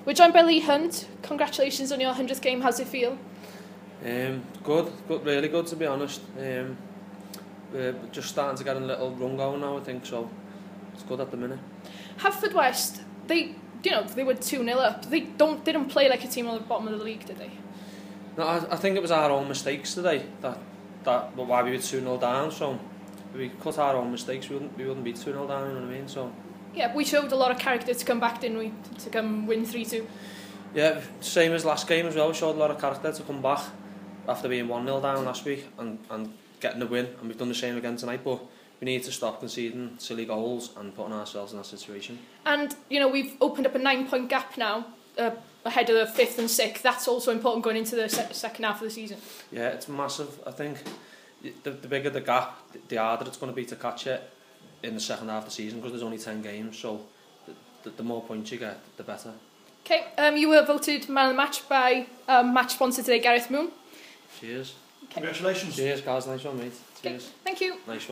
We're joined by Lee Hunt. Congratulations on your 100th game. How's it feel? Good, really good to be honest. We're just starting to get a little run going now, I think, so it's good at the minute. Haverfordwest, they were 2-0 up. They didn't play like a team on the bottom of the league, did they? No, I think it was our own mistakes today that why we were 2-0 down. So if we cut our own mistakes, we wouldn't be 2-0 down. You know what I mean? So yeah, we showed a lot of character to come back, didn't we? To come win 3-2. Yeah, same as last game as well. We showed a lot of character to come back after being 1-0 down last week and getting the win, and we've done the same again tonight. But we need to stop conceding silly goals and putting ourselves in that situation. And we've opened up a 9-point gap now ahead of the 5th and 6th. That's also important going into the second half of the season. Yeah, it's massive. I think the bigger the gap, the harder it's going to be to catch it in the second half of the season, because there's only 10 games. So the more points you get, the better. Okay, you were voted man of the match by match sponsor today, Gareth Moon. Cheers. Okay. Congratulations. Cheers, guys. Nice one, mate. Cheers. Okay. Thank you. Nice one.